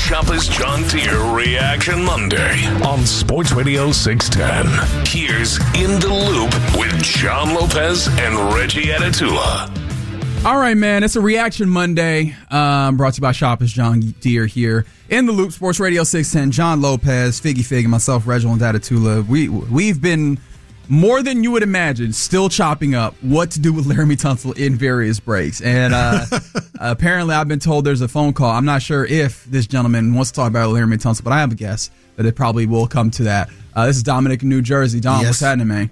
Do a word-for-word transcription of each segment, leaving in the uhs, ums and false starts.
Shopper's John Deere Reaction Monday on Sports Radio six ten. Here's In the Loop with John Lopez and Reggie Atatula. All right, man, it's a Reaction Monday, um, brought to you by Shoppers John Deere here. In the Loop, Sports Radio six ten, John Lopez, Figgy Fig, and myself, Reginald Atatula. We, we've been, more than you would imagine, still chopping up what to do with Laremy Tunsil in various breaks. And uh, apparently I've been told there's a phone call. I'm not sure if this gentleman wants to talk about Laremy Tunsil, but I have a guess that it probably will come to that. Uh, this is Dominic in New Jersey. Dom, yes. What's happening, man?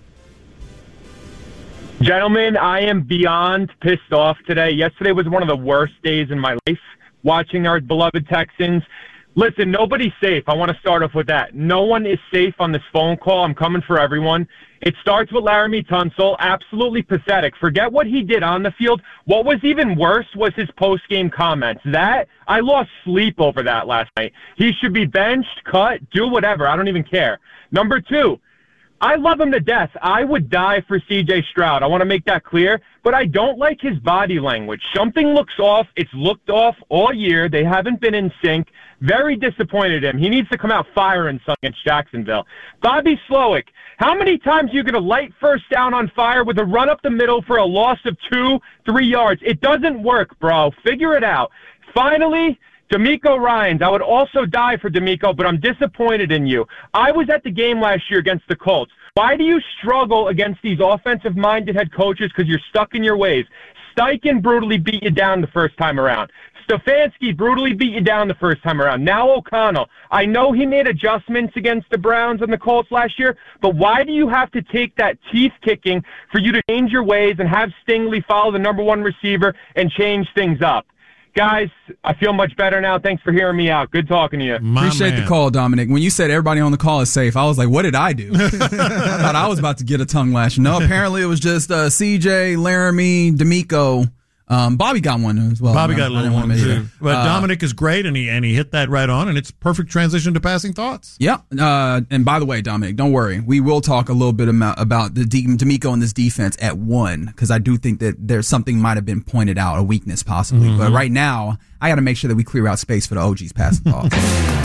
Gentlemen, I am beyond pissed off today. Yesterday was one of the worst days in my life watching our beloved Texans. Listen, nobody's safe. I want to start off with that. No one is safe on this phone call. I'm coming for everyone. It starts with Laremy Tunsil. Absolutely pathetic. Forget what he did on the field. What was even worse was his post-game comments. That, I lost sleep over that last night. He should be benched, cut, do whatever. I don't even care. Number two, I love him to death. I would die for C J Stroud. I want to make that clear. But I don't like his body language. Something looks off. It's looked off all year. They haven't been in sync. Very disappointed in him. He needs to come out firing some against Jacksonville. Bobby Slowick, how many times are you going to light first down on fire with a run up the middle for a loss of two, three yards? It doesn't work, bro. Figure it out. Finally, D'Amico Ryans. I would also die for D'Amico, but I'm disappointed in you. I was at the game last year against the Colts. Why do you struggle against these offensive-minded head coaches? Because you're stuck in your ways. Steichen brutally beat you down the first time around. Stefanski brutally beat you down the first time around. Now O'Connell. I know he made adjustments against the Browns and the Colts last year, but why do you have to take that teeth-kicking for you to change your ways and have Stingley follow the number one receiver and change things up? Guys, I feel much better now. Thanks for hearing me out. Good talking to you. My Appreciate man. the call, Dominic. When you said everybody on the call is safe, I was like, what did I do? I thought I was about to get a tongue lash. No, apparently it was just uh, C J, Laremy, D'Amico. Um, Bobby got one as well. Bobby got a little one too. But uh, Dominic is great, and he and he hit that right on, and it's perfect transition to passing thoughts. Yeah. Uh, and by the way, Dominic, don't worry. We will talk a little bit about, about the D- D'Amico and this defense at one, because I do think that there's something might have been pointed out, a weakness possibly. Mm-hmm. But right now, I got to make sure that we clear out space for the O G's passing thoughts.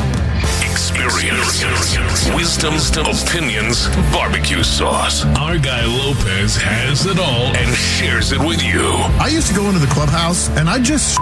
Experience, wisdom, opinions, barbecue sauce. Our guy Lopez has it all and shares it with you. I used to go into the clubhouse and I just...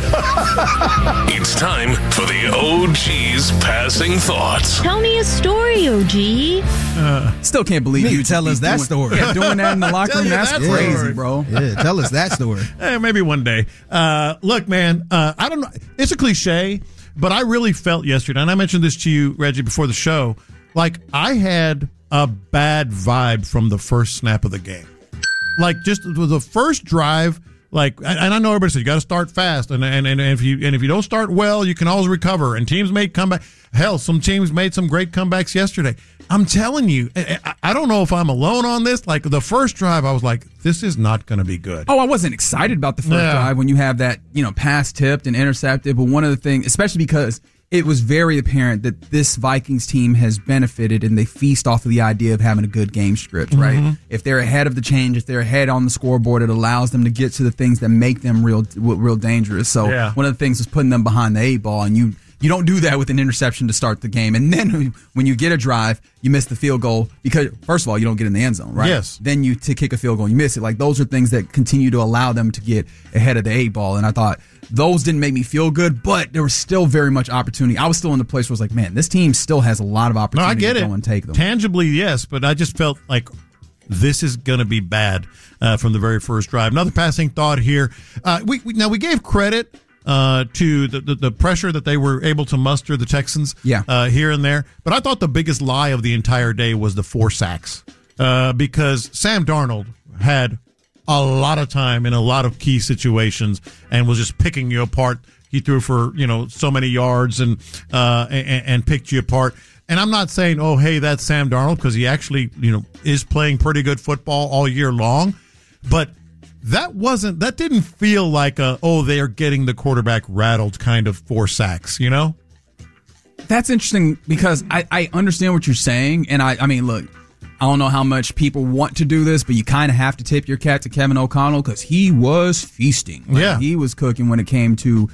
It's time for the O G's passing thoughts. Tell me a story, O G. Uh, Still can't believe you you tell us that doing, story. Yeah, doing that in the locker room, that's that crazy, story. bro. Yeah, tell us that story. Eh, maybe one day. Uh, look, man, uh, I don't know. It's a cliche, but I really felt yesterday, and I mentioned this to you, Reggie, before the show, like I had a bad vibe from the first snap of the game. Like just the first drive, like, and I know everybody says you got to start fast, and, and and if you and if you don't start well, you can always recover. And teams made comeback. Hell, some teams made some great comebacks yesterday. I'm telling you, I, I don't know if I'm alone on this. Like the first drive, I was like, this is not going to be good. Oh, I wasn't excited about the first yeah. drive when you have that, you know, pass tipped and intercepted. But one of the things, especially because it was very apparent that this Vikings team has benefited and they feast off of the idea of having a good game script, right? Mm-hmm. If they're ahead of the change, if they're ahead on the scoreboard, it allows them to get to the things that make them real, real dangerous. So yeah. one of the things was putting them behind the eight ball, and you. You don't do that with an interception to start the game. And then when you get a drive, you miss the field goal because, first of all, you don't get in the end zone, right? Yes. Then you to kick a field goal and you miss it. Like, those are things that continue to allow them to get ahead of the eight ball. And I thought those didn't make me feel good, but there was still very much opportunity. I was still in the place where I was like, man, this team still has a lot of opportunity no, I get to it. go and take them. Tangibly, yes, but I just felt like this is going to be bad uh, from the very first drive. Another passing thought here. Uh, we, we Now, we gave credit Uh, to the, the the pressure that they were able to muster, the Texans, yeah. uh, here and there. But I thought the biggest lie of the entire day was the four sacks, uh, because Sam Darnold had a lot of time in a lot of key situations and was just picking you apart. He threw for, you know, so many yards and uh, and, and picked you apart. And I'm not saying, oh, hey, that's Sam Darnold, because he actually, you know, is playing pretty good football all year long, but That wasn't, that didn't feel like a, oh, they are getting the quarterback rattled kind of four sacks, you know? That's interesting because I, I understand what you're saying. And I, I mean, look, I don't know how much people want to do this, but you kind of have to tip your cap to Kevin O'Connell because he was feasting. Like, yeah. He was cooking when it came to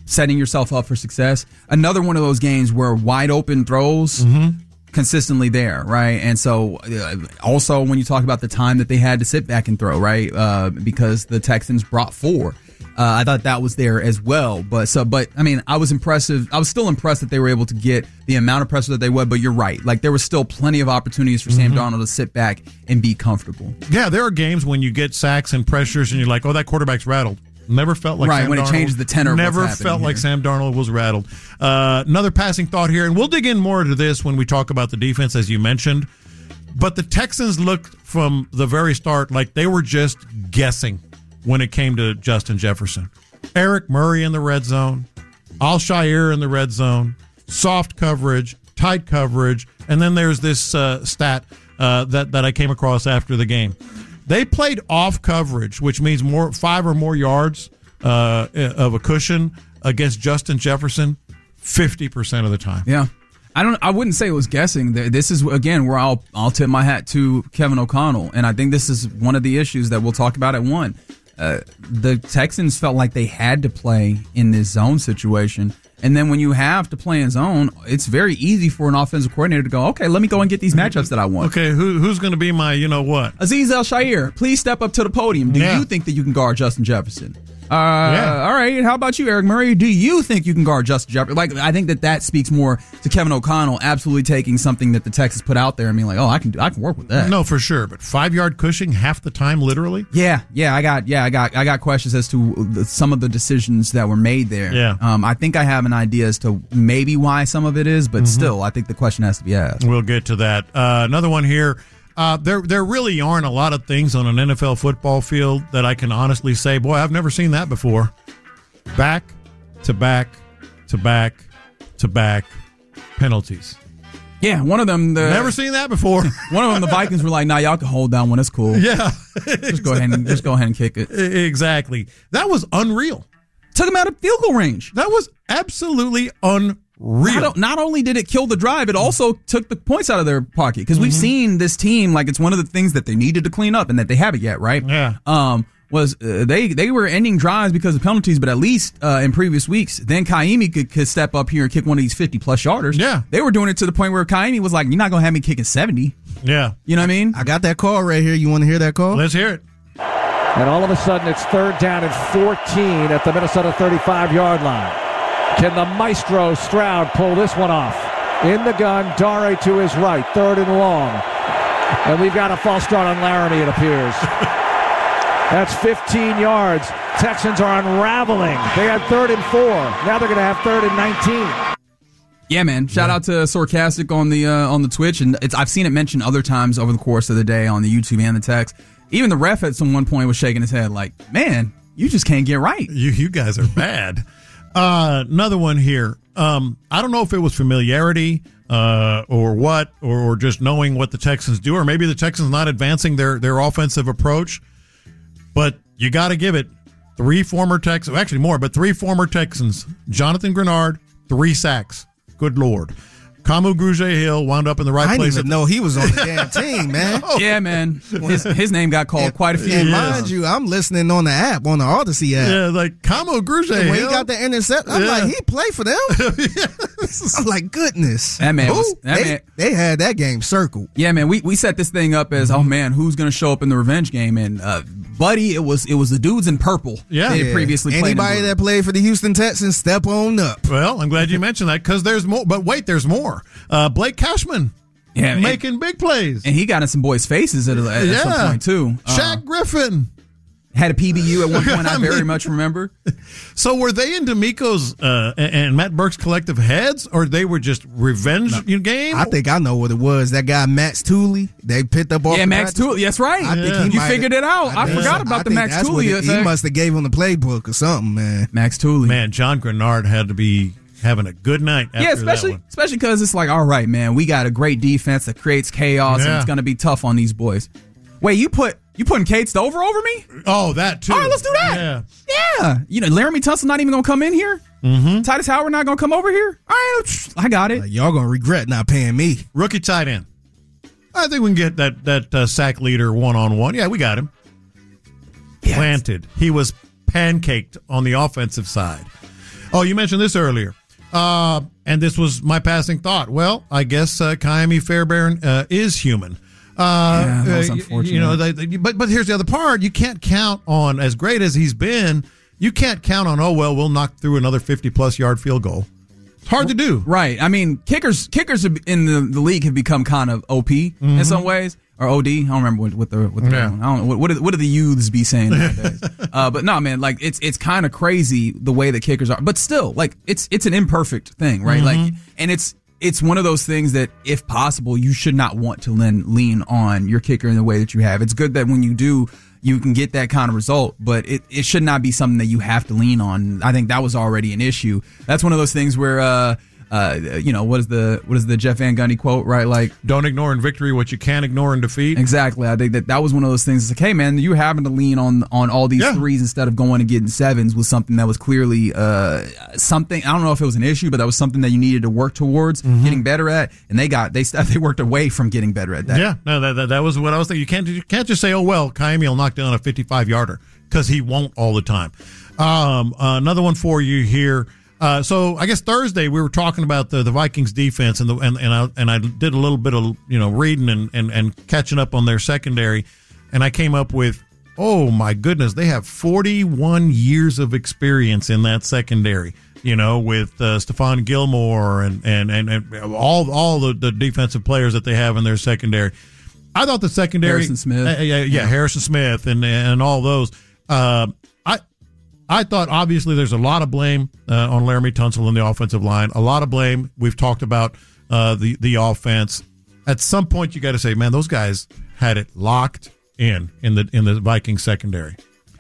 setting yourself up for success. Another one of those games where wide open throws mm-hmm. consistently there, right? And so uh, also when you talk about the time that they had to sit back and throw, right? Uh, because the Texans brought four. Uh, I thought that was there as well. But so, but I mean, I was impressive. I was still impressed that they were able to get the amount of pressure that they would. But you're right. Like there was still plenty of opportunities for mm-hmm. Sam Darnold to sit back and be comfortable. Yeah, there are games when you get sacks and pressures and you're like, oh, that quarterback's rattled. Never felt like right, Sam when Darnold. It changes the tenor. Never of what's felt here. like Sam Darnold was rattled. Uh, another passing thought here, and we'll dig in more into this when we talk about the defense, as you mentioned. But the Texans looked from the very start like they were just guessing when it came to Justin Jefferson. Eric Murray in the red zone, Al-Shaair in the red zone, soft coverage, tight coverage, and then there's this uh, stat uh, that, that I came across after the game. They played off coverage, which means more five or more yards uh, of a cushion against Justin Jefferson fifty percent of the time. Yeah. I don't. I wouldn't say it was guessing. This is, again, where I'll I'll tip my hat to Kevin O'Connell, and I think this is one of the issues that we'll talk about at one. Uh, the Texans felt like they had to play in this zone situation. And then when you have to play in zone, it's very easy for an offensive coordinator to go, okay, let me go and get these matchups that I want. Okay, who, who's going to be my, you know what? Azeez Al-Shaair, please step up to the podium. Do yeah. you think that you can guard Justin Jefferson? Uh, yeah. All right, how about you, Eric Murray? Do you think you can guard Justin Jefferson? Like, I think that that speaks more to Kevin O'Connell absolutely taking something that the Texans put out there and being like, oh, I can do, I can work with that. No, for sure. But five yard cushion half the time, literally. Yeah, yeah, I got, yeah, I got, I got questions as to the, some of the decisions that were made there. Yeah, um, I think I have an idea as to maybe why some of it is, but mm-hmm. still, I think the question has to be asked. We'll get to that. Uh, another one here. Uh, there, there really aren't a lot of things on an N F L football field that I can honestly say, boy, I've never seen that before. Back to back to back to back penalties. Yeah, one of them. The, Never seen that before. One of them, the Vikings were like, "Nah, y'all can hold that one. It's cool. Yeah, just go ahead and just go ahead and kick it." Exactly. That was unreal. Took him out of field goal range. That was absolutely unreal. Not, not only did it kill the drive, it also took the points out of their pocket because mm-hmm. we've seen this team like it's one of the things that they needed to clean up and that they haven't yet, right? Yeah. Um. Was uh, they they were ending drives because of penalties, but at least uh, in previous weeks, then Kaimi could, could step up here and kick one of these fifty plus yarders. Yeah, they were doing it to the point where Kaimi was like, "You're not gonna have me kicking seventy." Yeah, you know what I mean? I got that call right here. You want to hear that call? Let's hear it. And all of a sudden, it's third down and fourteen at the Minnesota thirty-five yard line. Can the maestro Stroud pull this one off? In the gun, Dare to his right, third and long, and we've got a false start on Laramie. It appears. That's fifteen yards. Texans are unraveling. They had third and four. Now they're going to have third and nineteen. Yeah, man. Shout yeah. out to Sarcastic on the uh, on the Twitch, and it's I've seen it mentioned other times over the course of the day on the YouTube and the text. Even the ref at some one point was shaking his head like, "Man, you just can't get right. You you guys are bad." uh, another one here. Um, I don't know if it was familiarity uh, or what, or, or just knowing what the Texans do, or maybe the Texans not advancing their their offensive approach. But you got to give it three former Texans, actually more, but three former Texans. Jonathan Grenard, three sacks. Good Lord. Kamu Grugier-Hill wound up in the right I place. I didn't even know he was on the damn team, man. Oh. Yeah, man. His, his name got called and, quite a few And times. mind you, I'm listening on the app, on the Odyssey app. Yeah, like Kamu Grugier-Hill. When he got the intercept, I'm yeah. like, he played for them? I'm like, goodness. That man was, that they, man, they had that game circled. Yeah, man. We we set this thing up as, mm-hmm. oh, man, who's going to show up in the revenge game? And, uh, buddy, it was it was the dudes in purple yeah. that had yeah. previously played. Anybody that played for the Houston Texans, step on up. Well, I'm glad you mentioned that because there's more. But wait, there's more. Uh, Blake Cashman. Yeah, making and, big plays. And he got in some boys' faces at, at yeah. some point, too. Shaq uh, Griffin. Had a P B U at one point, I, I very mean, much remember. So were they in D'Amico's uh, and Matt Burke's collective heads, or they were just revenge no. game? I think I know what it was. That guy, Max Tooley, they picked up off Yeah, the Max Tooley. That's right. I yeah. think he you figured it out. I, I forgot about I the Max Tooley effect. He must have gave him the playbook or something, man. Max Tooley. Man, John Grenard had to be having a good night after yeah, especially that one. especially because it's like, all right, man, we got a great defense that creates chaos, yeah. and it's going to be tough on these boys. Wait, you put you putting Cade Stover over me? Oh, that too. All right, let's do that. Yeah, yeah. You know, Laramie Tunsil not even going to come in here. Mm-hmm. Titus Howard not going to come over here. All right, I got it. Like, y'all going to regret not paying me. Rookie tight end. I think we can get that that uh, sack leader one on one. Yeah, we got him. Yes. Planted. He was pancaked on the offensive side. Oh, you mentioned this earlier. Uh, and this was my passing thought. Well, I guess uh, Ka'imi Fairbairn uh, is human. Uh, yeah, that was uh, unfortunate. You know, they, they, but but here's the other part. You can't count on, as great as he's been, you can't count on, oh, well, we'll knock through another fifty-plus yard field goal. It's hard to do. Right. I mean, kickers kickers in the, the league have become kind of O P mm-hmm. in some ways. Or O D, I don't remember what, what the what the yeah. I don't know what what do, what do the youths be saying nowadays? uh, but no, man, like it's it's kind of crazy the way that kickers are. But still, like it's it's an imperfect thing, right? Mm-hmm. Like, and it's it's one of those things that, if possible, you should not want to lean lean on your kicker in the way that you have. It's good that when you do, you can get that kind of result, but it, it should not be something that you have to lean on. I think that was already an issue. That's one of those things where. Uh, Uh, you know, what is the what is the Jeff Van Gundy quote, right? Like, don't ignore in victory what you can't ignore in defeat. Exactly. I think that that was one of those things. It's like, hey, man, you having to lean on on all these yeah. threes instead of going and getting sevens was something that was clearly uh, something. I don't know if it was an issue, but that was something that you needed to work towards mm-hmm. getting better at. And they got they they worked away from getting better at that. Yeah, no, that that, that was what I was thinking. You can't you can't just say, oh well, Ka'imi will knock down a fifty-five yarder, because he won't all the time. Um, uh, another one for you here. Uh, so I guess Thursday we were talking about the, the Vikings defense, and the and and I, and I did a little bit of you know reading and, and, and catching up on their secondary, and I came up with, oh my goodness, they have forty-one years of experience in that secondary. You know, with uh, Stephon Gilmore and and, and, and all all the, the defensive players that they have in their secondary. I thought the secondary, Harrison Smith, uh, yeah, yeah, yeah, Harrison Smith, and and all those. Uh, I. I thought, obviously, there's a lot of blame uh, on Laramie Tunsil in the offensive line. A lot of blame. We've talked about uh, the the offense. At some point, you got to say, man, those guys had it locked in in the in the Vikings secondary.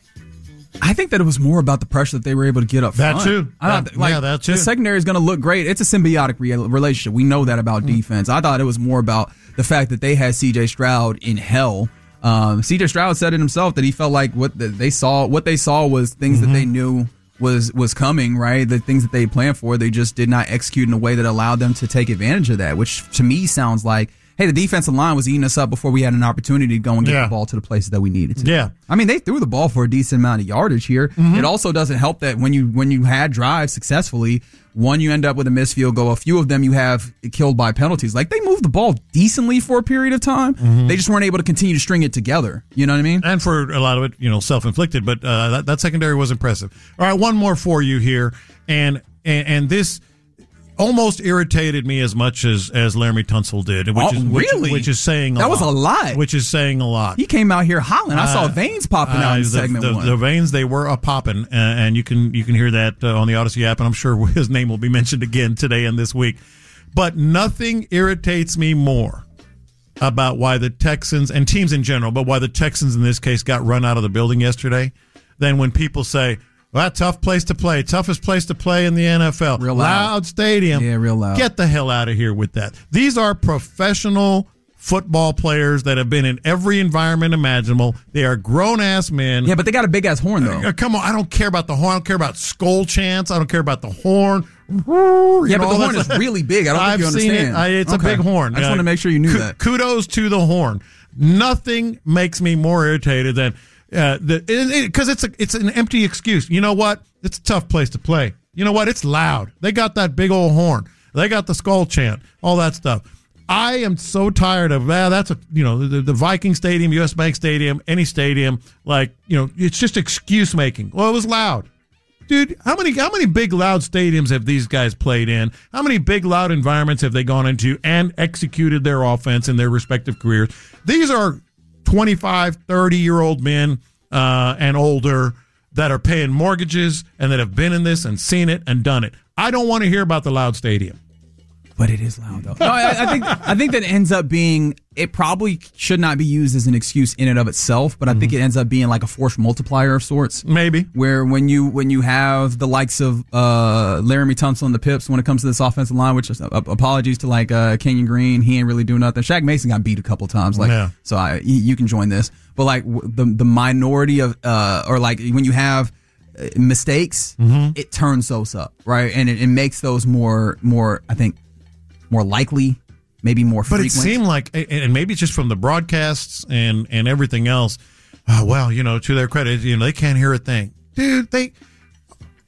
I think that it was more about the pressure that they were able to get up front. That too. I thought, that, like, yeah, that too. The secondary is going to look great. It's a symbiotic re- relationship. We know that about mm. defense. I thought it was more about the fact that they had C J Stroud in hell. Um, C J Stroud said it himself that he felt like what the, they saw, what they saw was things mm-hmm. that they knew was was coming, right? The things that they planned for, they just did not execute in a way that allowed them to take advantage of that, which to me sounds like, hey, the defensive line was eating us up before we had an opportunity to go and get yeah. the ball to the places that we needed to. Yeah. I mean, they threw the ball for a decent amount of yardage here. Mm-hmm. It also doesn't help that when you when you had drives successfully, one, you end up with a missed field goal. A few of them you have killed by penalties. Like, they moved the ball decently for a period of time. Mm-hmm. They just weren't able to continue to string it together. You know what I mean? And for a lot of it, you know, self-inflicted. But uh, that, that secondary was impressive. All right, one more for you here. And and, and this almost irritated me as much as, as Laramie Tunsil did. Which oh, is, which, really? Which is saying a that lot. That was a lot. Which is saying a lot. He came out here hollering. I saw uh, veins popping out in the, segment the, one. The veins, they were a popping, uh, and you can you can hear that uh, on the Odyssey app, and I'm sure his name will be mentioned again today and this week. But nothing irritates me more about why the Texans, and teams in general, but why the Texans in this case got run out of the building yesterday than when people say, well, that tough place to play. Toughest place to play in the N F L. Real loud. Loud stadium. Yeah, real loud. Get the hell out of here with that. These are professional football players that have been in every environment imaginable. They are grown-ass men. Yeah, but they got a big-ass horn, though. Uh, come on, I don't care about the horn. I don't care about skull chants. I don't care about the horn. Yeah, but the horn is really big. I don't think I've you understand. Seen it. I, it's okay. a big horn. I just uh, want to make sure you knew k- that. Kudos to the horn. Nothing makes me more irritated than uh, the because it, it, it's a, it's an empty excuse. You know what? It's a tough place to play. You know what? It's loud. They got that big old horn. They got the skull chant. All that stuff. I am so tired of ah, that's a you know the, the Viking Stadium, U S Bank Stadium, any stadium, like you know it's just excuse making. Well, it was loud, dude. How many how many big loud stadiums have these guys played in? How many big loud environments have they gone into and executed their offense in their respective careers? These are twenty-five, thirty year old men uh, and older that are paying mortgages and that have been in this and seen it and done it. I don't want to hear about the loud stadium. But it is loud, though. No, I, I think I think that ends up being, it probably should not be used as an excuse in and of itself, but I mm-hmm. think it ends up being like a force multiplier of sorts. Maybe. Where when you when you have the likes of uh, Laramie Tunsil and the Pips when it comes to this offensive line, which is, uh, apologies to like uh, Kenyon Green, he ain't really doing nothing. Shaq Mason got beat a couple times, like yeah. so I, you can join this. But like the the minority of, uh, or like when you have mistakes, mm-hmm. it turns those up, right? And it, it makes those more, more I think, more likely, maybe more frequent. But it seemed like, and maybe it's just from the broadcasts and, and everything else, oh, well, you know, to their credit, you know, they can't hear a thing. Dude, they,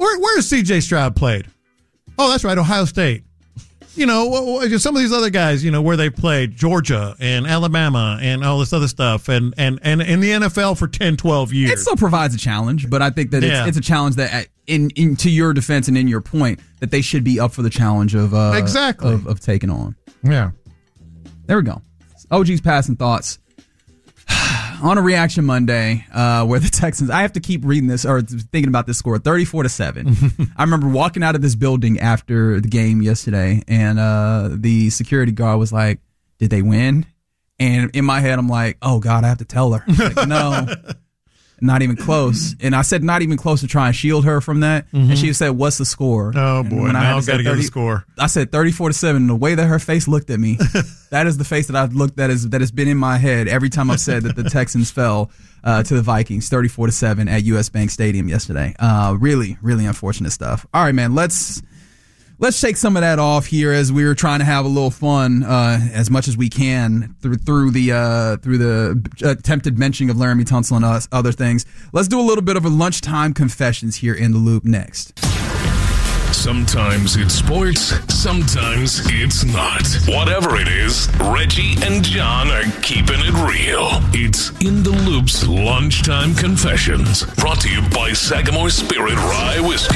Where where has C J Stroud played? Oh, that's right, Ohio State. You know, some of these other guys, you know, where they played, Georgia and Alabama and all this other stuff, and and and in the N F L for ten, twelve years. It still provides a challenge, but I think that Yeah. it's, it's a challenge that, in, in to your defense and in your point, that they should be up for the challenge of uh, Exactly. of, of taking on. Yeah. There we go. O G's passing thoughts on a Reaction Monday, uh, where the Texans. I have to keep reading this or thinking about this score, thirty-four to seven. I remember walking out of this building after the game yesterday, and uh, the security guard was like, "Did they win?" And in my head, I'm like, "Oh God, I have to tell her." Like, no. Not even close. And I said not even close to try and shield her from that. And she said, "What's the score?" Oh, And boy. when I had Now I've say got to get the thirty score. I said thirty-four to seven. The way that her face looked at me, that is the face that I've looked that is that has been in my head every time I've said that the Texans fell uh, to the Vikings, thirty-four to seven at U S Bank Stadium yesterday. Uh, really, really unfortunate stuff. All right, man. Let's let's shake some of that off here as we were trying to have a little fun uh, as much as we can through through the uh, through the attempted mentioning of Laramie Tunsil and us, other things. Let's do a little bit of a lunchtime confessions here in the loop next. Sometimes it's sports, sometimes it's not. Whatever it is, Reggie and John are keeping it real. It's In the Loop's Lunchtime Confessions, brought to you by Sagamore Spirit Rye Whiskey.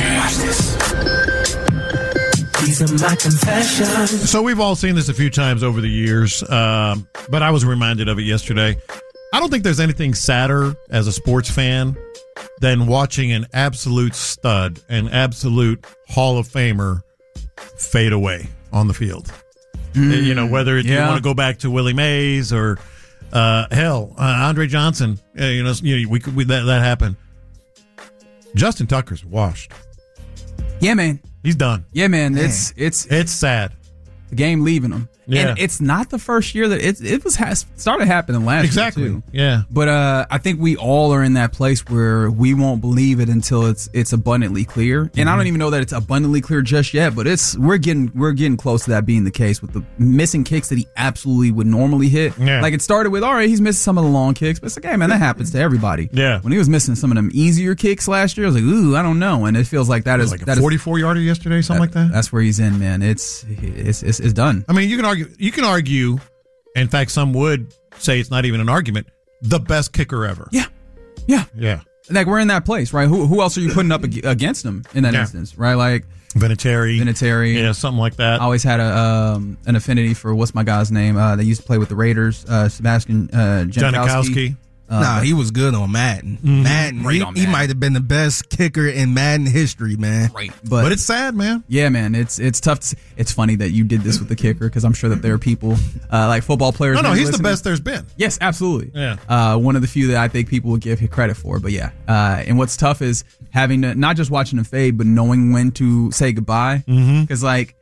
These are my confessions. So we've all seen this a few times over the years, um, but I was reminded of it yesterday. I don't think there's anything sadder as a sports fan than watching an absolute stud, an absolute Hall of Famer fade away on the field. Mm, you know, whether it, yeah. you want to go back to Willie Mays or, uh, hell, uh, Andre Johnson, uh, you know, you know we could, we, that, that happened. Justin Tucker's washed. Yeah, man. He's done. Yeah, man. It's it's It's sad. the game leaving them. Yeah. And it's not the first year that it it was has started happening last Exactly. year too. Yeah. But uh, I think we all are in that place where we won't believe it until it's it's abundantly clear. And Mm-hmm. I don't even know that it's abundantly clear just yet. But it's we're getting we're getting close to that being the case with the missing kicks that he absolutely would normally hit. Yeah. Like it started with all right, he's missing some of the long kicks, but it's like, hey man, that happens to everybody. Yeah. When he was missing some of them easier kicks last year, I was like, ooh, I don't know. And it feels like that It is was like that a is- forty-four yarder yesterday, something like that. That's where he's in, man. It's it's it's, it's done. I mean, you can argue. You can argue. In fact, some would say it's not even an argument. The best kicker ever. Yeah, yeah. Yeah. Like we're in that place, right? Who who else are you putting up ag- against him in that Yeah. instance, right? Like Vinatieri. Vinatieri. Yeah, something like that. I always had a um, an affinity for what's my guy's name? Uh, they used to play with the Raiders, uh, Sebastian uh, Janikowski. Janikowski. Uh, nah, he was good on Madden. Mm-hmm. Madden, Great he, on he Madden. might have been the best kicker in Madden history, man. Right, but, But it's sad, man. yeah, man, it's it's tough. To, it's funny that you did this with the kicker because I'm sure that there are people uh, like football players. No, no, maybe he's the listening. best there's been. Yes, absolutely. Yeah. Uh, one of the few that I think people would give him credit for. But yeah. Uh, and what's tough is having to not just watching him fade, but knowing when to say goodbye. Because, like,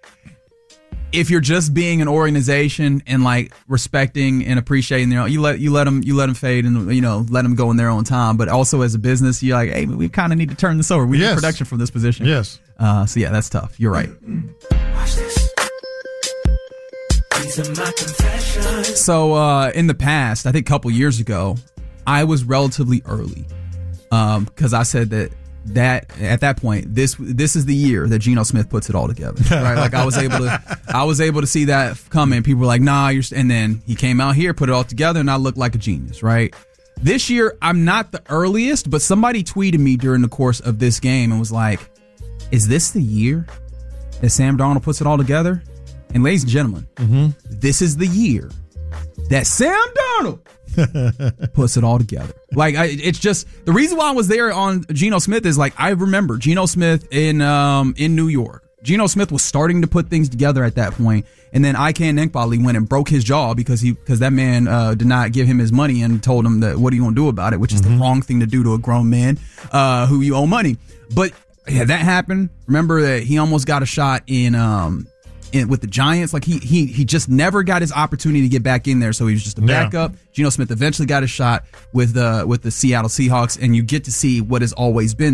if you're just being an organization and like respecting and appreciating, you know, you let you let them you let them fade and you know let them go in their own time. But also as a business, you're like, hey, we kind of need to turn this over. We Yes. need production from this position. Yes. Uh, so yeah, that's tough. You're right. Watch this. These are my confessions. So uh, in the past, I think a couple years ago, I was relatively early because I said that that at that point this this is the year that Geno Smith puts it all together. Right, like I was able to I was able to see that coming. People were like, "Nah," you're, and then he came out here, put it all together, and I looked like a genius. Right. This year, I'm not the earliest, but somebody tweeted me during the course of this game and was like, "Is this the year that Sam Darnold puts it all together?" And ladies and gentlemen, mm-hmm. this is the year that Sam Darnold puts it all together. Like, I, it's just the reason why I was there on Geno Smith is like I remember Geno Smith in um in New York. Geno Smith was starting to put things together at that point, and then Ike Enemkpali went and broke his jaw because he because that man uh, did not give him his money and told him that what are you gonna do about it, which is mm-hmm. the wrong thing to do to a grown man uh, who you owe money. But yeah, that happened. Remember that he almost got a shot in um. In, with the Giants, like he he he just never got his opportunity to get back in there, so he was just a Yeah. backup. Geno Smith eventually got a shot with the with the Seattle Seahawks, and you get to see what has always been there.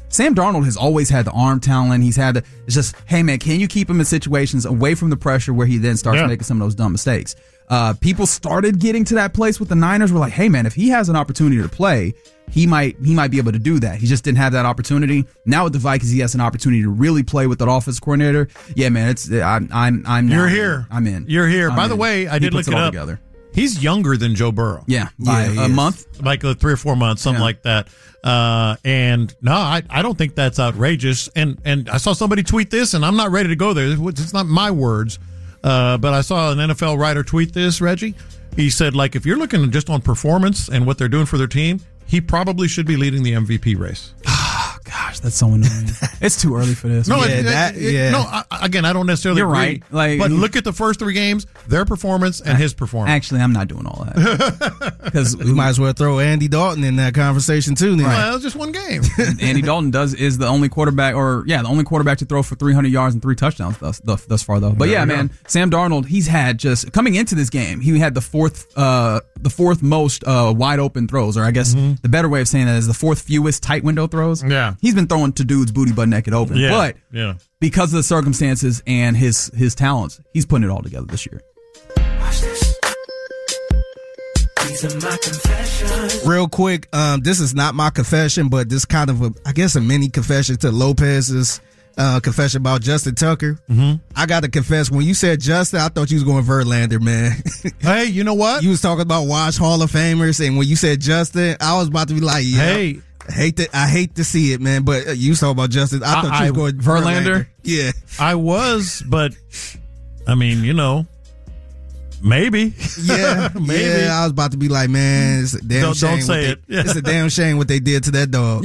Sam Darnold has always had the arm talent. He's had the, it's just, hey man, can you keep him in situations away from the pressure where he then starts Yeah. making some of those dumb mistakes? Uh, people started getting to that place with the Niners. We're like, hey man, if he has an opportunity to play, he might he might be able to do that. He just didn't have that opportunity. Now with the Vikings, he has an opportunity to really play with that offense coordinator. Yeah, man, it's I'm I'm I'm You're now here. in. I'm in. You're here. I'm By the in. way, I He did puts look it all up. together. He's younger than Joe Burrow. Yeah, by Yeah, he a is. month. Like uh, three or four months, something Yeah. like that. Uh, and no, I, I don't think that's outrageous. And and I saw somebody tweet this, and I'm not ready to go there. It's not my words, uh, but I saw an N F L writer tweet this, Reggie. He said, like, if you're looking just on performance and what they're doing for their team, he probably should be leading the M V P race. Gosh, that's so annoying. It's too early for this. No, Yeah, it- it- that- it- yeah. no. I, again, I don't necessarily You're agree. right. Like- but look at the first three games, their performance and his performance. Actually, I'm not doing all that because We might as well throw Andy Dalton in that conversation too. Then. Well, it was just one game. Andy Dalton does is the only quarterback, or yeah, the only quarterback to throw for three hundred yards and three touchdowns thus thus, thus far though. But There yeah, we go. man, Sam Darnold, he's had just coming into this game, he had the fourth uh the fourth most uh wide open throws, or I guess the better way of saying that is the fourth fewest tight window throws. Yeah. he's been throwing to dudes booty butt naked open, Yeah, but yeah. because of the circumstances and his his talents, he's putting it all together this year. Watch this. These are my confessions. Real quick, um, this is not my confession, but this kind of a, I guess, a mini confession to Lopez's uh, confession about Justin Tucker. Mm-hmm. I got to confess, when you said Justin, I thought you was going Verlander, man. Hey, you know what? You was talking about Watch Hall of Famers, and when you said Justin, I was about to be like, yeah. Hey. I hate to, I hate to see it, man. But uh, you was talking about Justin. I thought I- you was going Verlander? Yeah, I was, but I mean, you know, maybe. yeah, Maybe. yeah. I was about to be like, man, it's a damn Don't- shame. don't say what they- it. Yeah. It's a damn shame what they did to that dog.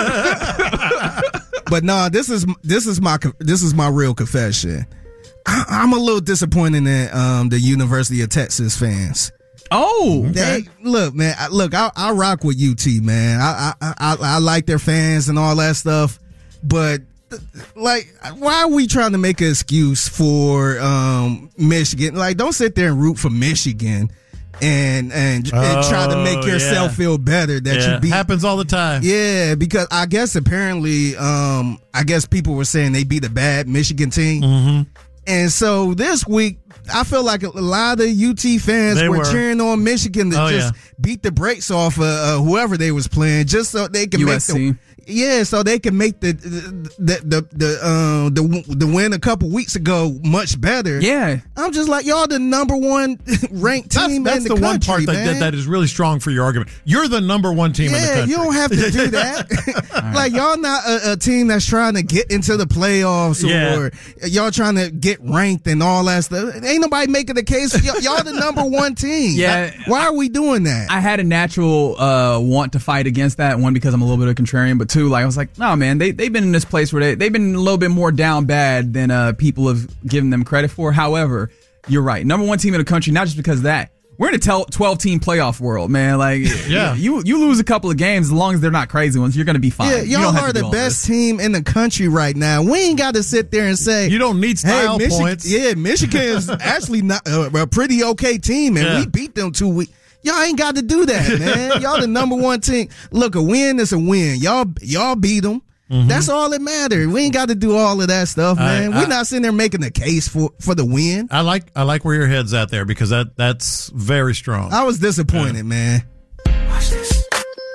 But no, this is this is my this is my real confession. I, I'm a little disappointed in um, the University of Texas fans. Oh, They look, man. I, look, I, I rock with U T, man. I, I I I like their fans and all that stuff, but like, why are we trying to make an excuse for um, Michigan? Like, don't sit there and root for Michigan and and, and try to make Oh, yourself yeah. feel better that Yeah, you beat. happens all the time. Yeah, because I guess apparently, um, I guess people were saying they beat a bad Michigan team, Mm-hmm. and so this week I feel like a lot of U T fans They were, were. cheering on Michigan to Oh, just yeah. beat the brakes off of uh, whoever they was playing, just so they can U S C. make the yeah, so they can make the the the the uh, the, the win a couple weeks ago much better. yeah. I'm just like, y'all the number one ranked That's, team that's in the, the, one country, part that, man. that that is really strong for your argument. You're the number one team in the Yeah, country. you don't have to do that. Like, y'all not a, a team that's trying to get into the playoffs Yeah. or y'all trying to get ranked and all that stuff. Ain't nobody making the case. Y- y'all the number one team. Yeah. Why are we doing that? I had a natural uh, want to fight against that. One, because I'm a little bit of a contrarian, but two, like I was like, no, man, they they've been in this place where they they've been a little bit more down bad than uh, people have given them credit for. However, you're right, number one team in the country, not just because of that. We're in a twelve team playoff world, man. Like, Yeah. you you lose a couple of games, as long as they're not crazy ones, you're gonna be fine. yeah, You y'all don't have are to do the all best this. team in the country right now. We ain't got to sit there and say You don't need style hey, Michi- points. Yeah, Michigan is actually not uh, a pretty okay team, and Yeah. we beat them two weeks. Y'all ain't got to do that, man. Y'all the number one team. Look, a win is a win. Y'all y'all beat them. That's all that matters. We ain't got to do all of that stuff, I- man. I- We're not sitting there making a case for, for the win. I like I like where your head's at there because that that's very strong. I was disappointed, man. Watch this.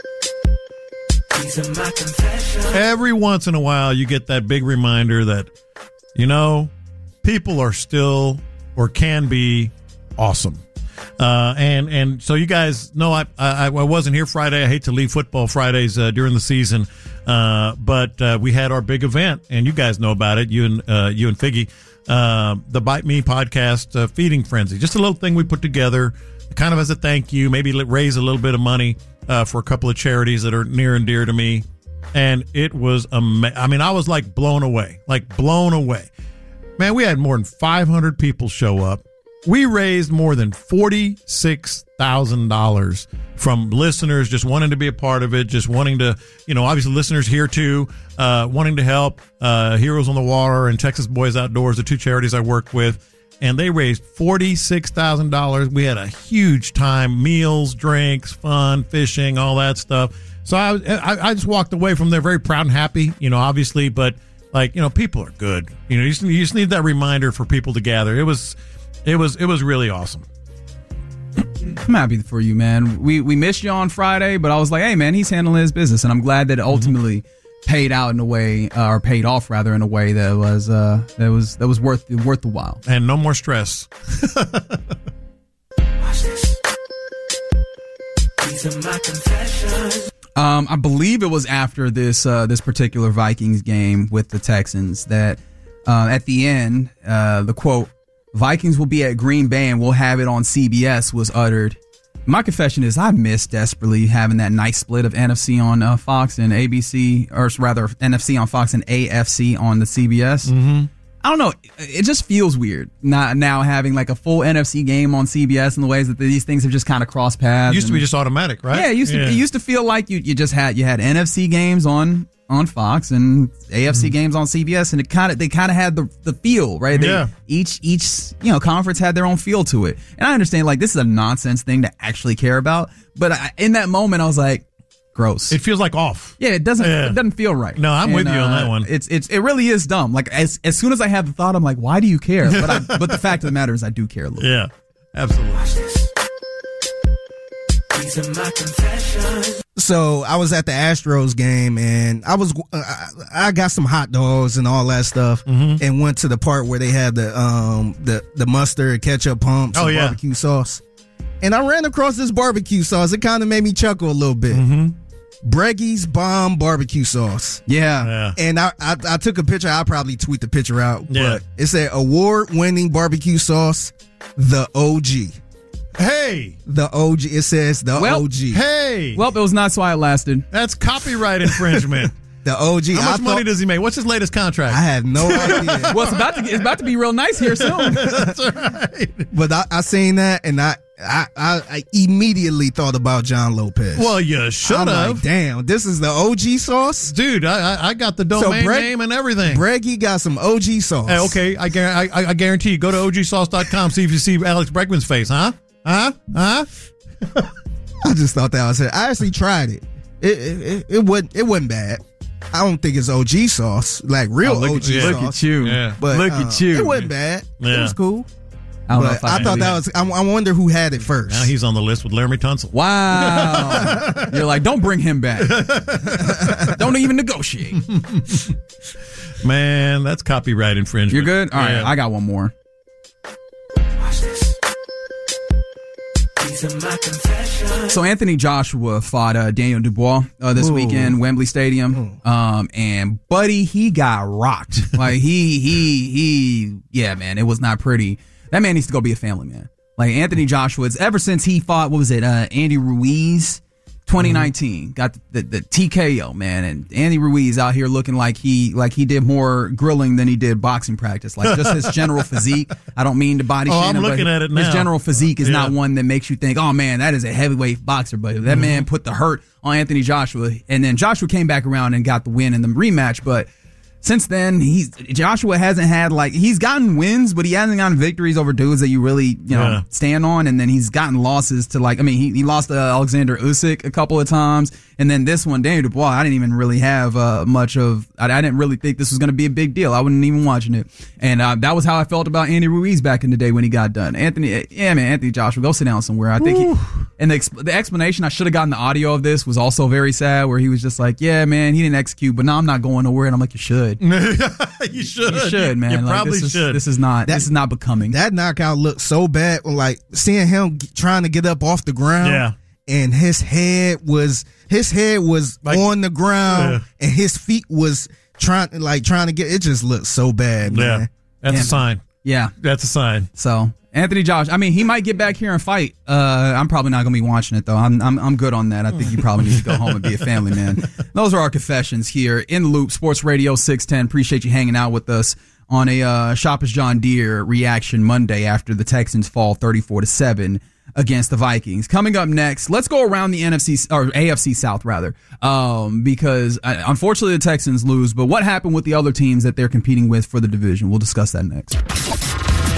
These are my confessions. Every once in a while, you get that big reminder that, you know, people are still or can be awesome. Uh, and and so you guys know I, I I wasn't here Friday. I hate to leave football Fridays uh, during the season, uh, but uh, we had our big event, and you guys know about it. You and uh, you and Figgy, uh, the Bite Me podcast, uh, Feeding Frenzy, just a little thing we put together, kind of as a thank you. Maybe raise a little bit of money uh, for a couple of charities that are near and dear to me. And it was ama- I mean, I was like blown away, like blown away. Man, we had more than five hundred people show up. We raised more than forty-six thousand dollars from listeners just wanting to be a part of it, just wanting to, you know, obviously listeners here too, uh, wanting to help. Uh, Heroes on the Water and Texas Boys Outdoors, the two charities I work with, and they raised forty-six thousand dollars. We had a huge time, meals, drinks, fun, fishing, all that stuff. So I, I I just walked away from there very proud and happy, you know, obviously, but like, you know, people are good. You know, you just, you just need that reminder for people to gather. It was, it was, it was really awesome. I'm happy for you, man. We we missed you on Friday, but I was like, hey, man, he's handling his business, and I'm glad that it ultimately mm-hmm. paid out in a way, uh, or paid off rather in a way that was uh, that was that was worth worth the while. And no more stress. Watch this. These are my confessions. Um, I believe it was after this uh, this particular Vikings game with the Texans that uh, at the end, uh, the quote, Vikings will be at Green Bay and we'll have it on C B S was uttered. My confession is I miss desperately having that nice split of N F C on uh, Fox and A B C, or rather N F C on Fox and A F C on the C B S. Mm-hmm. I don't know. It just feels weird not now having like a full N F C game on C B S in the ways that these things have just kind of crossed paths. It used and, to be just automatic, right? Yeah, it used to. Yeah. It used to feel like you you just had you had N F C games on on Fox and A F C mm. games on C B S, and it kind of they kind of had the the feel, right? They, yeah. Each each you know conference had their own feel to it, and I understand like this is a nonsense thing to actually care about, but I, in that moment I was like, gross. It feels like off. Yeah, it doesn't. Yeah. It doesn't feel right. No, I'm and, with you uh, on that one. It's it's it really is dumb. Like as as soon as I have the thought, I'm like, why do you care? But I, but the fact of the matter is, I do care a little. Yeah, absolutely. Watch this. These are my confessions. So I was at the Astros game and I was I, I got some hot dogs and all that stuff, mm-hmm. and went to the part where they had the um the the mustard, ketchup pumps, oh, and yeah. barbecue sauce. And I ran across this barbecue sauce. It kind of made me chuckle a little bit. Mm-hmm. Breggie's Bomb barbecue sauce. Yeah. Yeah. And I, I I took a picture. I'll probably tweet the picture out. Yeah. But it said award-winning barbecue sauce, the O G. Hey. The O G. It says the Well, O G. Hey. Well, it was not so I lasted. That's copyright infringement. The O G. How much I money thought, does he make? What's his latest contract? I had no idea. Well, it's about to get, it's about to be real nice here soon. That's right. But I, I seen that and I, I I I immediately thought about John Lopez. Well, you should I'm have. like, damn, this is the O G sauce? Dude, I, I I got the domain Breg- name and everything. Breggy got some O G sauce. Hey, okay, I, guar- I, I guarantee you, go to O G sauce dot com, see if you see Alex Bregman's face, huh? Huh? Huh? I just thought that was it. I actually tried it. It it, it, it wasn't it wasn't bad. I don't think it's O G sauce, like real Oh, look O G at, sauce. look at you. Yeah. But Look uh, at you. It wasn't bad. It Yeah. was cool. I don't know But if I, I, can thought do that was. I, I wonder who had it first. Now he's on the list with Laramie Tunsil. Wow. You're like, don't bring him back. Don't even negotiate. Man, that's copyright infringement. You're good? All right, Yeah. I got one more. Watch this. These are my confessions. So Anthony Joshua fought uh, Daniel Dubois uh, this Ooh. weekend, Wembley Stadium. Um, and buddy, he got rocked. Like he, he, he, yeah, man, it was not pretty. That man needs to go be a family man. Like Anthony Joshua, it's ever since he fought, what was it, uh, Andy Ruiz, twenty nineteen, got the, the, the T K O, man. And Andy Ruiz out here looking like he, like he did more grilling than he did boxing practice. Like just his general physique. I don't mean to body Oh, shame I'm him, but looking at it his now. general physique is Yeah. not one that makes you think, oh man, that is a heavyweight boxer. But that man put the hurt on Anthony Joshua, and then Joshua came back around and got the win in the rematch. But since then, he's Joshua hasn't had like he's gotten wins, but he hasn't gotten victories over dudes that you really you know Yeah. stand on. And then he's gotten losses to like I mean he, he lost to Alexander Usyk a couple of times, and then this one, Daniel Dubois, I didn't even really have uh, much of. I, I didn't really think this was going to be a big deal. I wasn't even watching it, and uh, that was how I felt about Andy Ruiz back in the day when he got done. Anthony, yeah, man, Anthony Joshua, go sit down somewhere. I think he. And the, exp- the explanation, I should have gotten the audio of this, was also very sad, where he was just like, yeah, man, he didn't execute, but now I'm not going nowhere. And I'm like, you should. You you should. should, man. You Like, probably this is, should. This is not, That- this is not becoming. That knockout looked so bad. Like seeing him g- trying to get up off the ground. Yeah. And his head was his head was Like- on the ground, Yeah. and his feet was trying like trying to get. It just looked so bad, man. Yeah. That's Yeah. a sign. yeah. That's a sign. So Anthony Josh, I mean, he might get back here and fight. Uh, I'm probably not going to be watching it though. I'm, I'm I'm good on that. I think you probably need to go home and be a family man. Those are our confessions here in the Loop Sports Radio six ten. Appreciate you hanging out with us on a uh, Shop as John Deere reaction Monday after the Texans fall thirty-four to seven against the Vikings. Coming up next, let's go around the N F C or A F C South rather, um, because uh, unfortunately the Texans lose. But what happened with the other teams that they're competing with for the division? We'll discuss that next.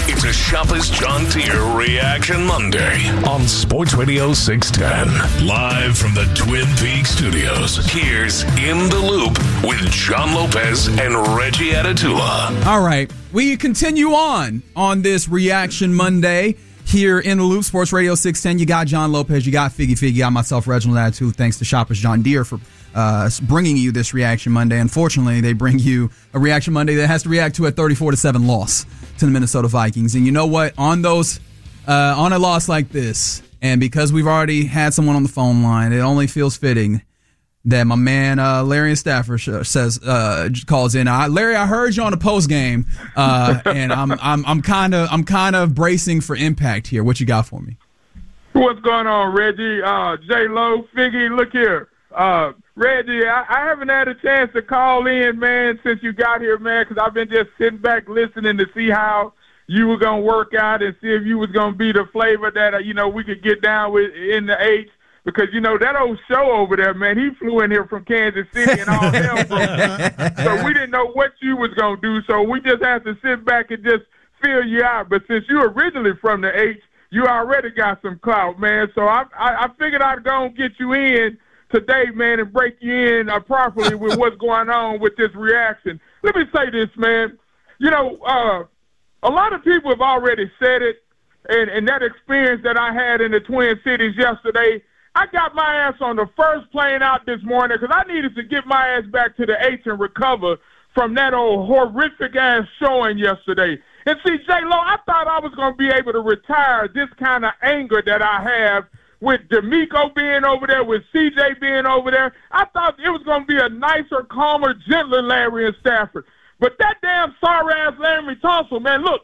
It's a Shopper's John Deere Reaction Monday on Sports Radio six ten. Live from the Twin Peaks studios, here's In the Loop with John Lopez and Reggie Atatula. All right, we continue on on this Reaction Monday here in the Loop, Sports Radio six ten. You got John Lopez, you got Figgy Fig, you got myself, Reginald Atatula. Thanks to Shoppers John Deere for uh, bringing you this Reaction Monday. Unfortunately, they bring you a Reaction Monday that has to react to a thirty-four to seven loss to the Minnesota Vikings. And you know what? On those, uh, on a loss like this, and because we've already had someone on the phone line, it only feels fitting that my man uh, Larry Stafford says uh, calls in. I, Larry, I heard you on the post game, uh, and I'm I'm I'm kind of I'm kind of bracing for impact here. What you got for me? What's going on, Reggie? Uh, J Lo, Figgy, look here, uh, Reggie. I, I haven't had a chance to call in, man, since you got here, man, because I've been just sitting back listening to see how you were gonna work out and see if you was gonna be the flavor that uh, you know we could get down with in the H. Because, you know, that old show over there, man, he flew in here from Kansas City and all hell broke. So we didn't know what you was going to do. So we just had to sit back and just feel you out. But since you're originally from the H, you already got some clout, man. So I I, I figured I'd go and get you in today, man, and break you in uh, properly with what's going on with this reaction. Let me say this, man. You know, uh, a lot of people have already said it, and, and that experience that I had in the Twin Cities yesterday, I got my ass on the first plane out this morning because I needed to get my ass back to the H and recover from that old horrific-ass showing yesterday. And see, J-Lo, I thought I was going to be able to retire this kind of anger that I have with D'Amico being over there, with C J being over there. I thought it was going to be a nicer, calmer, gentler Larry and Stafford. But that damn sorry-ass Larry Tunsil, man, look,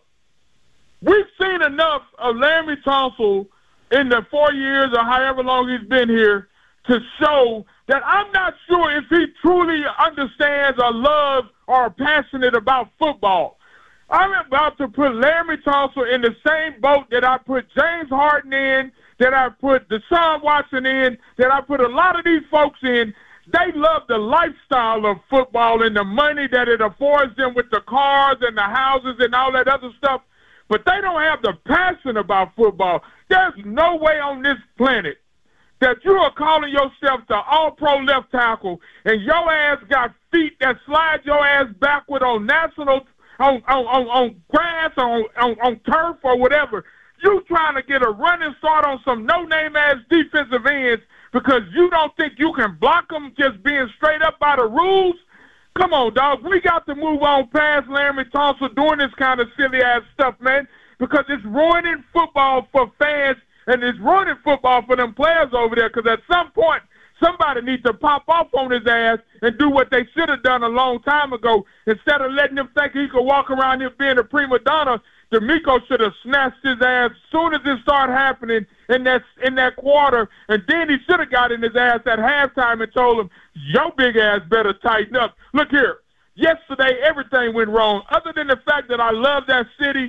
we've seen enough of Larry Tunsil in the four years or however long he's been here to show that I'm not sure if he truly understands or loves or are passionate about football. I'm about to put Larry Tunsil in the same boat that I put James Harden in, that I put Deshaun Watson in, that I put a lot of these folks in. They love the lifestyle of football and the money that it affords them with the cars and the houses and all that other stuff, but they don't have the passion about football. There's no way on this planet that you are calling yourself the all-pro left tackle and your ass got feet that slide your ass backward on national, on on, on, on grass, on, on, on turf or whatever. You trying to get a running start on some no-name ass defensive ends because you don't think you can block them just being straight up by the rules? Come on, dog. We got to move on past Larry Tunsil doing this kind of silly-ass stuff, man, because it's ruining football for fans and it's ruining football for them players over there because at some point somebody needs to pop off on his ass and do what they should have done a long time ago. Instead of letting him think he could walk around here being a prima donna, D'Amico should have snatched his ass as soon as it started happening in that in that quarter, and then he should have got in his ass at halftime and told him, your big ass better tighten up. Look here, yesterday everything went wrong, other than the fact that I love that city.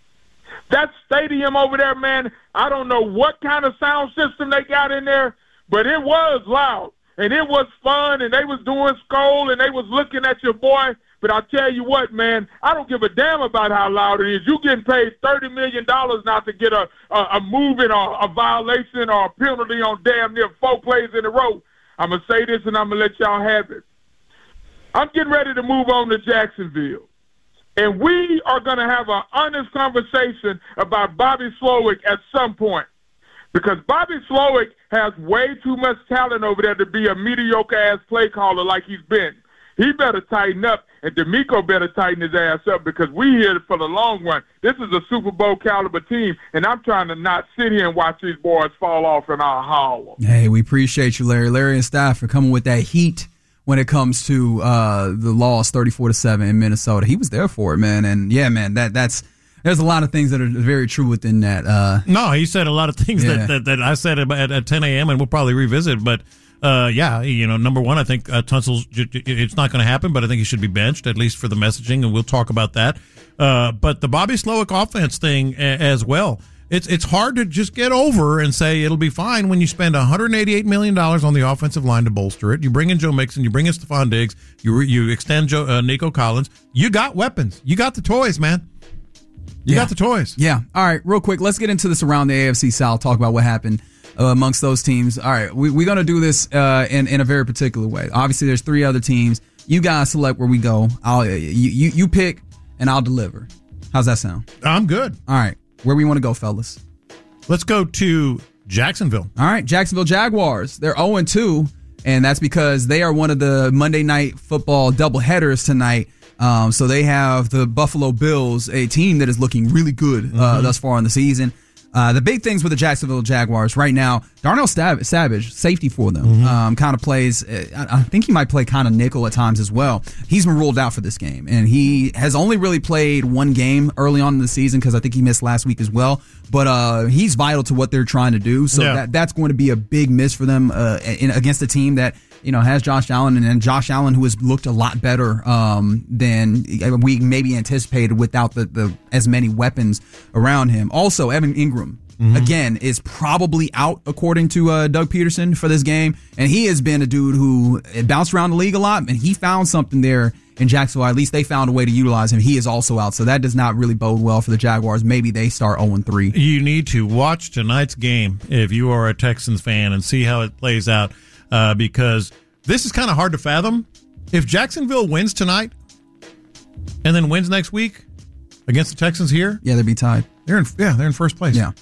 That stadium over there, man, I don't know what kind of sound system they got in there, but it was loud, and it was fun, and they was doing skull, and they was looking at your boy. But I tell you what, man, I don't give a damn about how loud it is. You getting paid thirty million dollars now to get a, a, a moving or a violation or a penalty on damn near four plays in a row. I'm going to say this, and I'm going to let y'all have it. I'm getting ready to move on to Jacksonville. And we are going to have an honest conversation about Bobby Slowick at some point. Because Bobby Slowick has way too much talent over there to be a mediocre-ass play caller like he's been. He better tighten up, and D'Amico better tighten his ass up because we here for the long run. This is a Super Bowl caliber team, and I'm trying to not sit here and watch these boys fall off in our hollow. Hey, we appreciate you, Larry. Larry and Stafford coming with that heat when it comes to uh, the loss thirty-four to seven in Minnesota. He was there for it, man. And, yeah, man, that that's there's a lot of things that are very true within that. Uh, no, he said a lot of things yeah. that, that, that I said at, at ten a.m., and we'll probably revisit, but – Uh, yeah, you know, number one, I think uh, Tunsil's, it's not going to happen, but I think he should be benched, at least for the messaging, and we'll talk about that. Uh, but the Bobby Slowick offense thing a- as well, it's it's hard to just get over and say it'll be fine when you spend one hundred eighty-eight million dollars on the offensive line to bolster it. You bring in Joe Mixon, you bring in Stephon Diggs, you re- you extend Joe, uh, Nico Collins. You got weapons. You got the toys, man. You Yeah. got the toys. Yeah. All right, real quick, let's get into this around the A F C South, talk about what happened uh, amongst those teams. All right, we, we're going to do this uh, in, in a very particular way. Obviously, there's three other teams. You guys select where we go. I'll you, you, you pick, and I'll deliver. How's that sound? I'm good. All right, where we want to go, fellas? Let's go to Jacksonville. All right, Jacksonville Jaguars. They're oh and two, and that's because they are one of the Monday Night Football doubleheaders tonight. Um, so they have the Buffalo Bills, a team that is looking really good uh, Mm-hmm. thus far in the season. Uh, the big things with the Jacksonville Jaguars right now, Darnell Stab- Savage, safety for them, Mm-hmm. um, kind of plays, uh, I I think he might play kind of nickel at times as well. He's been ruled out for this game, and he has only really played one game early on in the season because I think he missed last week as well. But uh, he's vital to what they're trying to do, so Yeah. that that's going to be a big miss for them uh, in, against a team that you know has Josh Allen and, and Josh Allen, who has looked a lot better um, than we maybe anticipated without the, the as many weapons around him. Also, Evan Ingram. Mm-hmm. Again, is probably out according to uh, Doug Peterson for this game, and he has been a dude who bounced around the league a lot, and he found something there in Jacksonville. At least they found a way to utilize him. He is also out, so that does not really bode well for the Jaguars. Maybe they start oh and three. You need to watch tonight's game if you are a Texans fan and see how it plays out, uh, because this is kind of hard to fathom. If Jacksonville wins tonight and then wins next week against the Texans here, Yeah, they'd be tied. they're in yeah they're in first place. Yeah.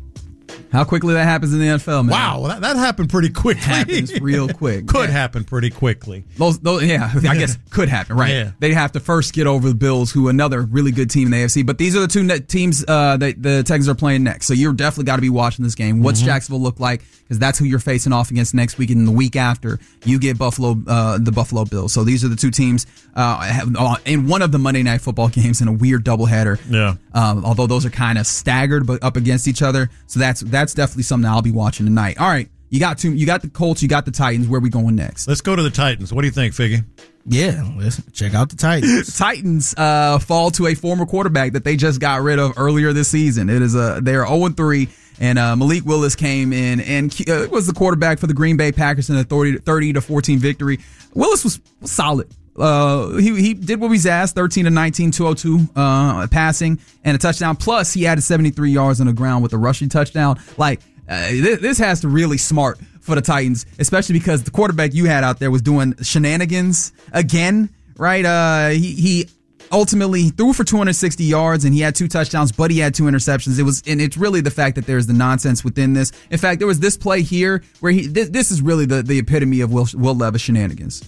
How quickly that happens in the N F L, man. Wow, that, that happened pretty quickly. Happens real quick. Could Yeah. happen pretty quickly. Those, those, yeah, I guess could happen, right? Yeah. They have to first get over the Bills, who another really good team in the A F C. But these are the two net teams uh, that the Texans are playing next. So you're definitely got to be watching this game. What's Mm-hmm. Jacksonville look like? Because that's who you're facing off against next week, and the week after you get Buffalo, uh, the Buffalo Bills. So these are the two teams uh, have, uh, in one of the Monday Night Football games in a weird doubleheader. Yeah. Um, although those are kind of staggered, but up against each other. So that's that's definitely something I'll be watching tonight. All right, you got two. You got the Colts. You got the Titans. Where we going next? Let's go to the Titans. What do you think, Figgy? Yeah, let's check out the Titans. Titans uh, fall to a former quarterback that they just got rid of earlier this season. It is a they are oh and three, and uh, Malik Willis came in and uh, was the quarterback for the Green Bay Packers in a thirty to fourteen victory. Willis was, was solid. Uh, he he did what he's asked: thirteen to nineteen, two oh two uh, passing and a touchdown. Plus, he added seventy-three yards on the ground with a rushing touchdown. Like uh, this, this has to really smart for the Titans, especially because the quarterback you had out there was doing shenanigans again, right? Uh, he, he ultimately threw for two hundred sixty yards and he had two touchdowns, but he had two interceptions. It was, and it's really the fact that there's the nonsense within this. In fact, there was this play here where he, this, this is really the, the epitome of Will, Will Levis shenanigans.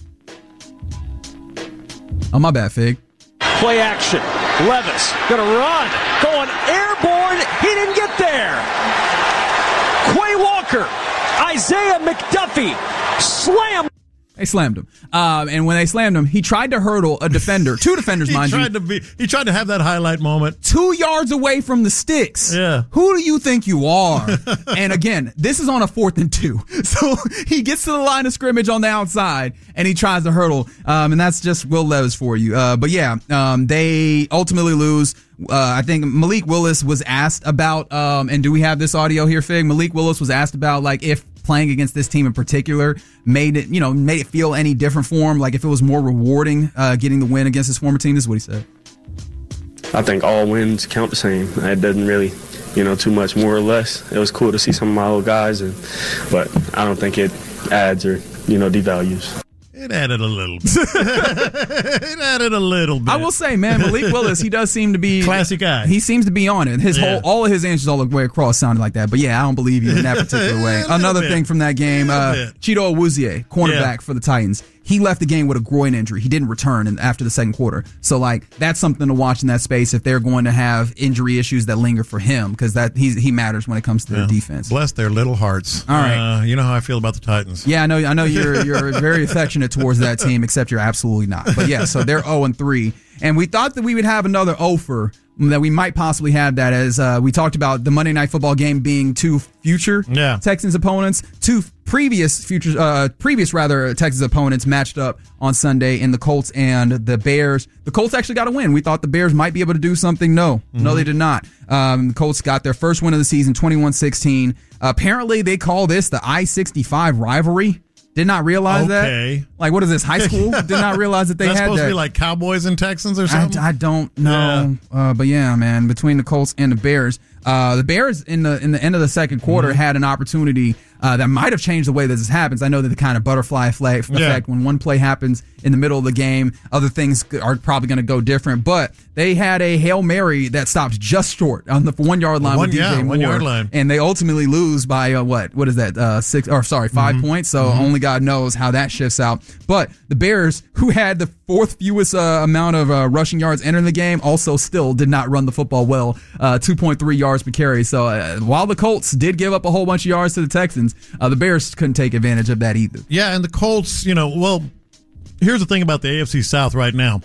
Oh, my bad, Fig. Play action. Levis gonna run. Going airborne. He didn't get there. Quay Walker. Isaiah McDuffie. Slam. They slammed him. Um, and when they slammed him, he tried to hurdle a defender. Two defenders, He mind you. tried to be. He tried to have that highlight moment. Two yards away from the sticks. Yeah. Who do you think you are? And again, this is on a fourth and two. So he gets to the line of scrimmage on the outside and he tries to hurdle. Um, and that's just Will Levis for you. Uh, but yeah, um, they ultimately lose. Uh, I think Malik Willis was asked about, um, and do we have this audio here, Fig? Malik Willis was asked about, like, if playing against this team in particular made it, you know, made it feel any different for him, like if it was more rewarding uh, getting the win against his former team. This is what he said. I think all wins count the same. It doesn't really, you know, too much more or less. It was cool to see some of my old guys, and but I don't think it adds or, you know, devalues. It added a little bit. It added a little bit. I will say, man, Malik Willis, he does seem to be Classy guy. He seems to be on it. His Yeah. whole, all of his answers all the way across sounded like that. But yeah, I don't believe you in that particular way. A little Another bit. thing from that game, A uh, little bit. Cheeto Awuzie, cornerback Yeah. for the Titans. He left the game with a groin injury. He didn't return in, after the second quarter. So like that's something to watch in that space if they're going to have injury issues that linger for him, because that he's, he matters when it comes to their Yeah. defense. Bless their little hearts. All right. Uh, you know how I feel about the Titans. Yeah, I know. I know you're you're very affectionate towards that team, except you're absolutely not. But yeah, so they're oh and three, and we thought that we would have another offer, that we might possibly have that, as uh, we talked about the Monday Night Football game being two future Yeah. Texans opponents, two previous futures, uh, previous rather Texans opponents matched up on Sunday in the Colts and the Bears. The Colts actually got a win. We thought the Bears might be able to do something. No, Mm-hmm. no, they did not. Um, the Colts got their first win of the season, twenty-one sixteen. Uh, apparently, they call this the I sixty-five rivalry. Did not realize Okay. that. Like, what is this, high school? Did not realize that they That's had supposed that. to be like Cowboys and Texans or something? I, I don't know, yeah. uh, but yeah, man. Between the Colts and the Bears, uh, the Bears in the in the end of the second quarter Mm-hmm. had an opportunity uh, that might have changed the way that this happens. I know that the kind of butterfly flag effect Yeah. when one play happens in the middle of the game, other things are probably going to go different. But they had a Hail Mary that stopped just short on the one yard line One- with D J yeah, Moore, one yard line. and they ultimately lose by uh, what? What is that? Uh, six or sorry, five Mm-hmm. points. So only God knows how that shifts out. But the Bears, who had the fourth fewest uh, amount of uh, rushing yards entering the game, also still did not run the football well. Uh, two point three yards per carry. So uh, while the Colts did give up a whole bunch of yards to the Texans, uh, the Bears couldn't take advantage of that either. Yeah, and the Colts, you know, well, here's the thing about the A F C South right now.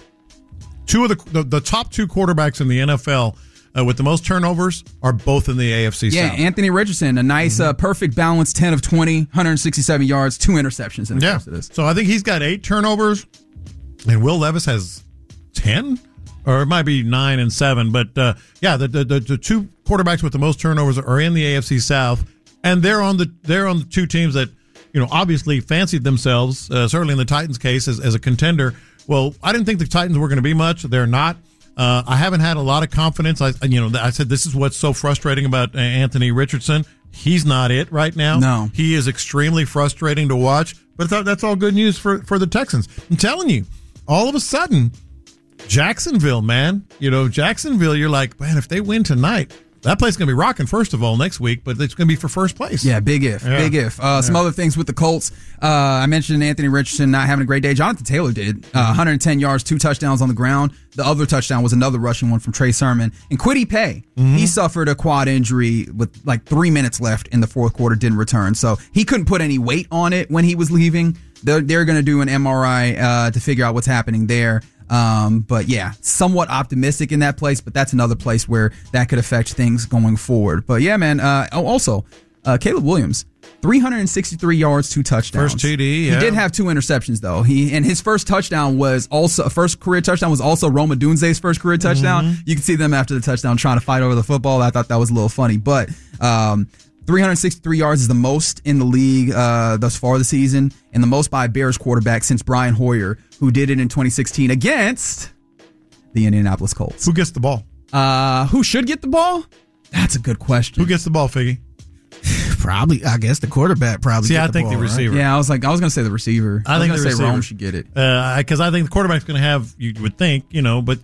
Two of the the, the top two quarterbacks in the N F L uh, with the most turnovers are both in the A F C Yeah, South. Anthony Richardson, a nice, uh, perfect balance, ten of twenty, one hundred sixty-seven yards, two interceptions in the Yeah. course of this. So I think he's got eight turnovers, and Will Levis has ten, or it might be nine and seven. But uh, yeah, the, the the the two quarterbacks with the most turnovers are in the A F C South, and they're on the they're on the two teams that, you know, obviously fancied themselves, uh, certainly in the Titans' case, as, as a contender. Well, I didn't think the Titans were going to be much. They're not. Uh, I haven't had a lot of confidence. I, you know, I said this is what's so frustrating about uh, Anthony Richardson. He's not it right now. No. He is extremely frustrating to watch, but that, that's all good news for, for the Texans. I'm telling you, all of a sudden, Jacksonville, man, you know, Jacksonville, you're like, man, if they win tonight, that place is going to be rocking, first of all, next week, but it's going to be for first place. Yeah, big if, Yeah. big if. Uh, some other things with the Colts. Uh, I mentioned Anthony Richardson not having a great day. Jonathan Taylor did. Uh, one hundred ten yards, two touchdowns on the ground. The other touchdown was another rushing one from Trey Sermon. And Kwity Paye, he suffered a quad injury with like three minutes left in the fourth quarter, didn't return. So he couldn't put any weight on it when he was leaving. They're, they're going to do an M R I uh, to figure out what's happening there. Um, but yeah, somewhat optimistic in that place, but that's another place where that could affect things going forward. But yeah, man, uh, oh, also, uh, Caleb Williams, three hundred sixty-three yards, two touchdowns. First T D, yeah. He did have two interceptions though. He, and his first touchdown was also, first career touchdown was also Roma Dunze's first career touchdown. Mm-hmm. You can see them after the touchdown trying to fight over the football. I thought that was a little funny, but, um, three hundred sixty-three yards is the most in the league uh, thus far this season, and the most by a Bears quarterback since Brian Hoyer, who did it in twenty sixteen against the Indianapolis Colts. Who gets the ball? Uh, who should get the ball? That's a good question. Who gets the ball, Figgy? Probably, I guess the quarterback probably. See, get I the think ball, the right? receiver. Yeah, I was like, I was gonna say the receiver. I, I, think was the gonna say receiver Rome should get it. Because I think the quarterback's going to have, you would think, you know, but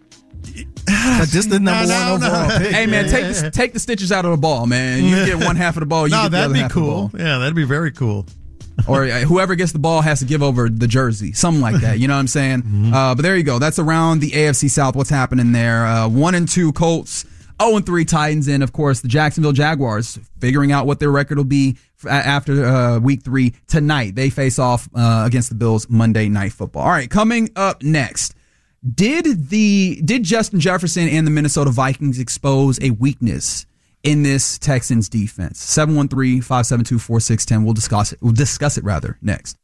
But this the number No, one no, overall no. pick. Hey man, take the, take the stitches out of the ball, man. You get one half of the ball. You no, get the that'd other be half of the cool. ball. Yeah, that'd be very cool. Or uh, whoever gets the ball has to give over the jersey, something like that. You know what I'm saying? Mm-hmm. Uh, but there you go. That's around the A F C South. What's happening there? Uh, one and two Colts, zero and three Titans, and of course the Jacksonville Jaguars figuring out what their record will be f- after uh, week three tonight. They face off uh, against the Bills Monday Night Football. All right, coming up next. Did the did Justin Jefferson and the Minnesota Vikings expose a weakness in this Texans defense? seven one three, five seven two, four six one zero. We'll discuss it. We'll discuss it rather next.